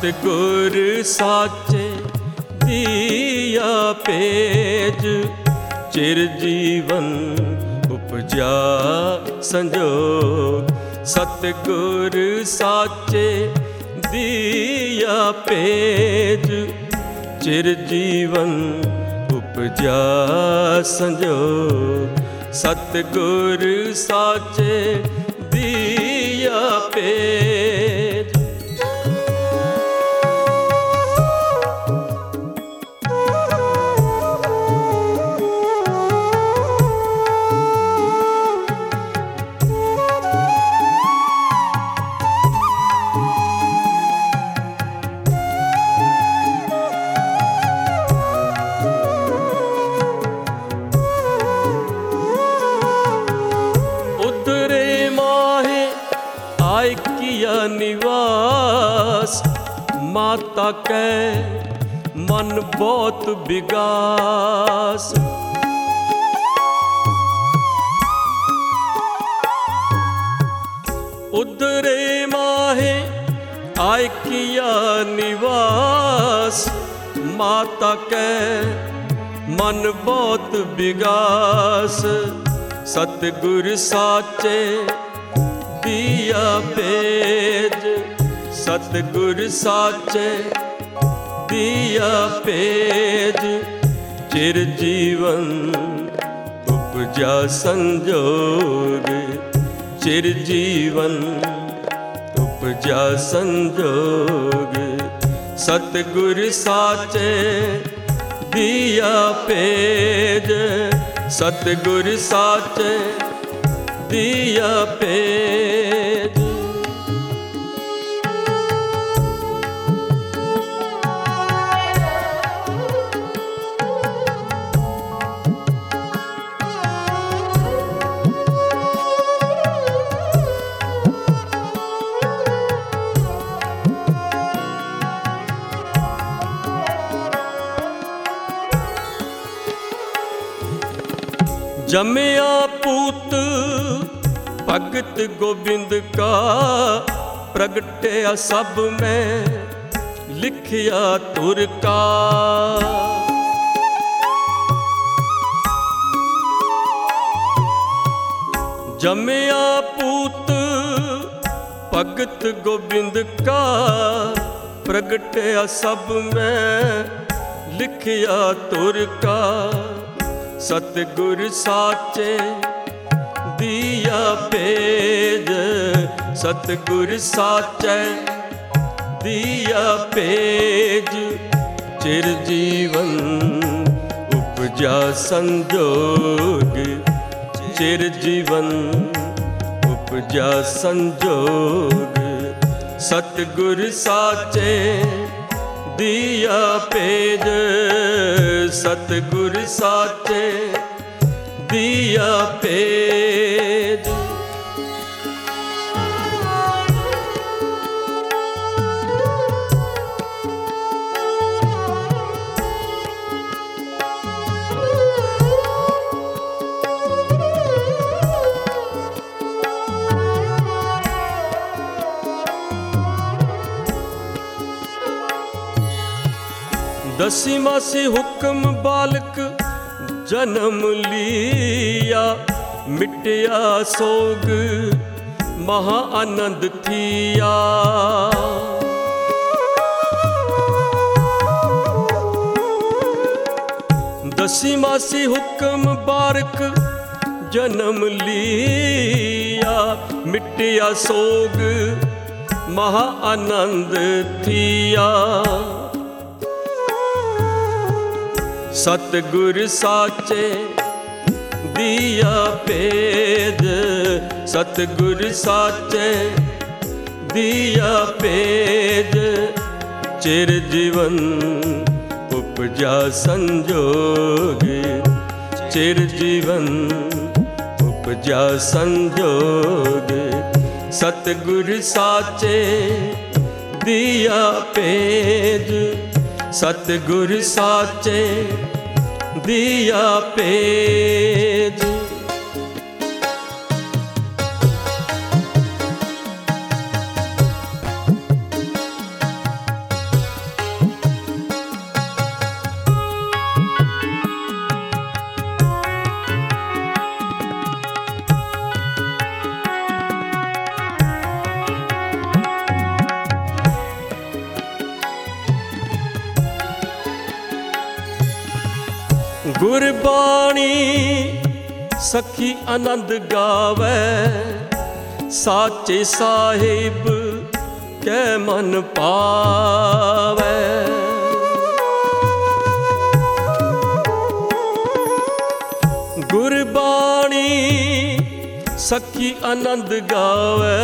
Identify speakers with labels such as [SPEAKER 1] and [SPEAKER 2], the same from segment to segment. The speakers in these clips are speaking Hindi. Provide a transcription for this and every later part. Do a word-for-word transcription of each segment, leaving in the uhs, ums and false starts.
[SPEAKER 1] सतगुर साचे दिया पेज, चिर जीवन उपजा संजोग। सतगुर साचे दिया पेज, चिर जीवन उपजा संजोग। सतगुर साचे दिया पेज। निवास माता कै मन बहुत विगास। उधरे माहे आय किया निवास, माता कै मन बहुत विगास। सतगुर साचे दिया पेज, सतगुर साचे दिया पेज, चिर जीवन उपजा संजोग। चिर जीवन उपजा संजोग। सतगुर साचे दिया पेज, सतगुर साचे दिया पेज। जमया पूत भगत गोबिंद का, प्रगटया सब में लिखिया तुर का। जमया पूत भगत गोबिंद का, प्रगटया सब में लिखिया तुर का। सतगुर साचे दिया पेज, सतगुर साचे दिया पेज, चिर जीवन उपजा संजोग। चिर जीवन उपजा संजोग। सतगुर साचे दिया पेज, सतगुर साचे दिया पेज। दसी मासी हुक्म बालक जन्म लिया, मिटया सोग महा आनंद थिया। दसी मासी हुक्म बालक जन्म लिया, मिटया सोग महा आनंद थिया। सतगुर साचे दिया पेज, सतगुर साचे दिया पेज, चिर जीवन उपजा संजोग। चिर जीवन उपजा संजोग। सतगुर साचे दिया पेज, सतगुर साचे दिया पेज। गुरबाणी सखी आनंद गावे, साचे साहिब कै मन पावे। गुरबाणी सखी आनंद गावे,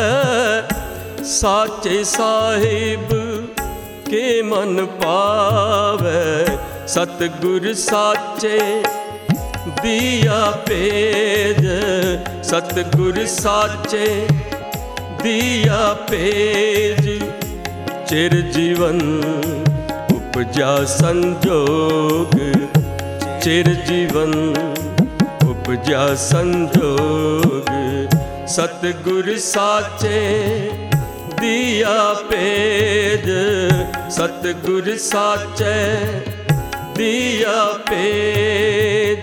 [SPEAKER 1] साचे साहिब के मन पावे। सतगुर साचे दिया पेज, सतगुर साचे दिया पेज। चिर जीवन उपजा संजोग, चिर जीवन उपजा संजोग। सतगुर साचे दिया पेज, सतगुर साचे दिया पेज।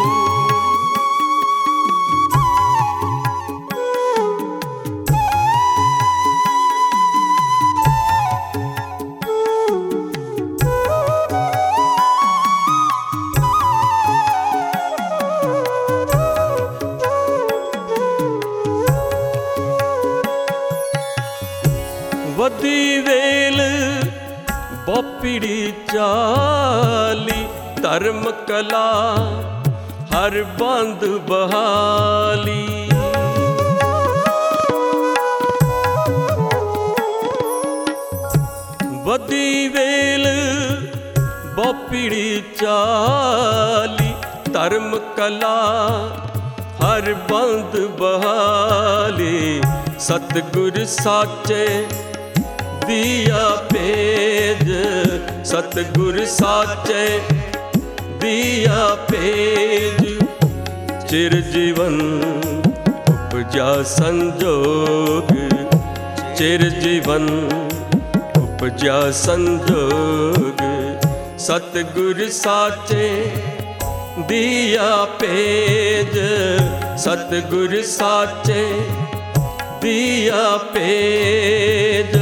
[SPEAKER 1] वदी वेल बोपीड़ी चाली, धर्म कला हर बंद बहाली। वदी वेल बोपीड़ी चाली, धर्म कला हर बंद बहाली। सतगुर साचे दिया पेज, सतगुर साचे दिया पेज। चिर जीवन उपजा संजोग, चिर जीवन उपजा संजोग। सतगुर साचे दिया पेज, सतगुर साचे दिया पेज।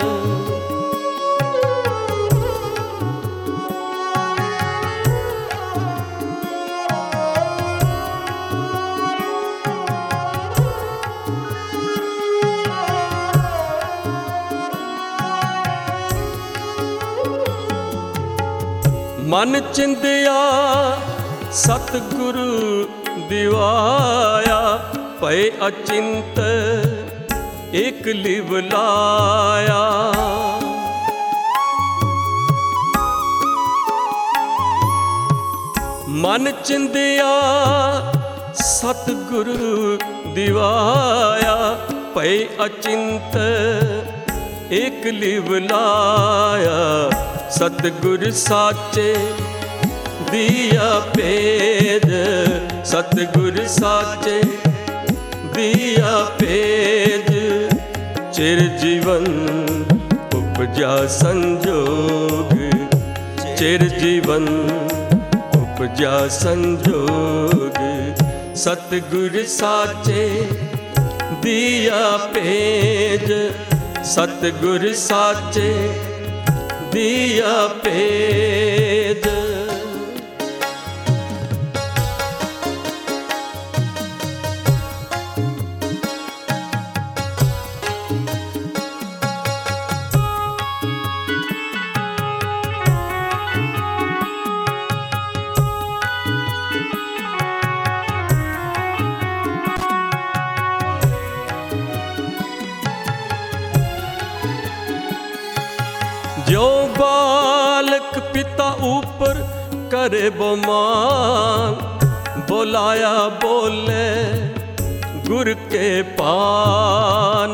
[SPEAKER 1] मन चिंदिया सतगुरु दिवाया, भय अचिंत एक लिव लाया। मन चिंदिया सतगुरु दिवाया, भय अचिंत एक लिव लाया। सतगुर साचे दिया पेज, सतगुर साचे दिया पेज। चिर जीवन उपजा संजोग, चिर जीवन उपजा संजोग। सतगुर साचे दिया पेज, सतगुर साचे दिया पेज। जो बालक पिता ऊपर करे बमान, बुलाया बोले गुर के पान।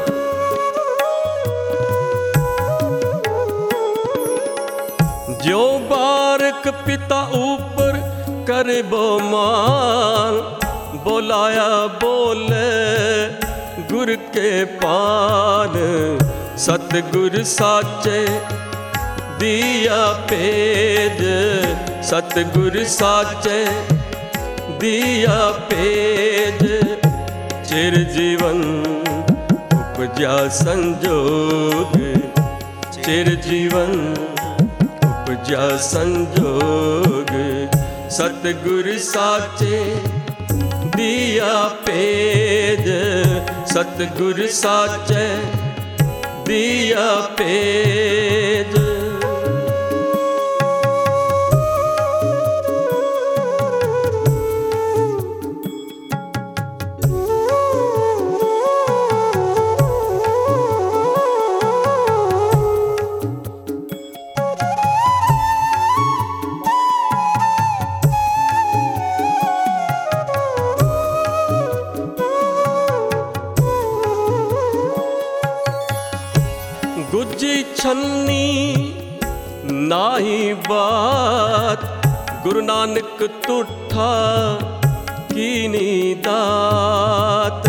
[SPEAKER 1] जो बालक पिता ऊपर करे बमान, बुलाया बोले गुर के पान। सतगुर साचे दिया पेज, सतगुर साचे दिया पेज। चिर जीवन उपजा संजोग, चिर जीवन उपजा संजोग। सतगुर साचे दिया पेज, सतगुर साचे दिया पेज। गुज्जी छन्नी नाही बात, गुरु नानक तुठा कीनी दात।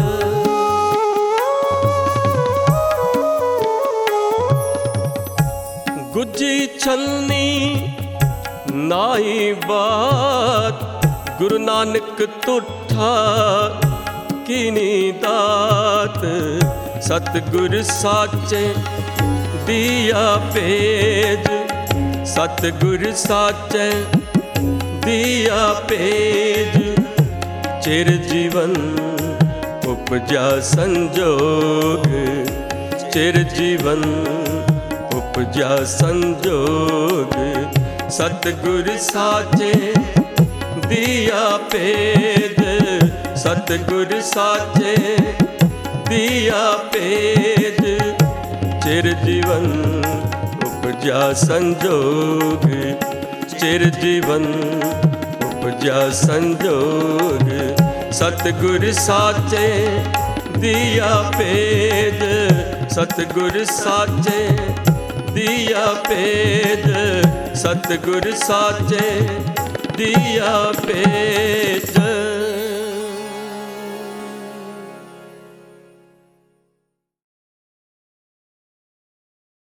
[SPEAKER 1] गुज्जी छन्नी नाही बात, गुरु नानक तुठा कीनी दात। सतगुर साचे दिया पेज, सतगुर साचे दिया पेज। चिर जीवन उपजा संजोग, चिर जीवन उपजा संजोग। सतगुर साचे दिया पेज, सतगुर साचे दिया पेज। चिर जीवन उपजा संजोग, चिर जीवन उपजा संजोग। सतगुर साचे दिया पेज, सतगुर साचे दिया पेज, सतगुर साचे दिया पेज।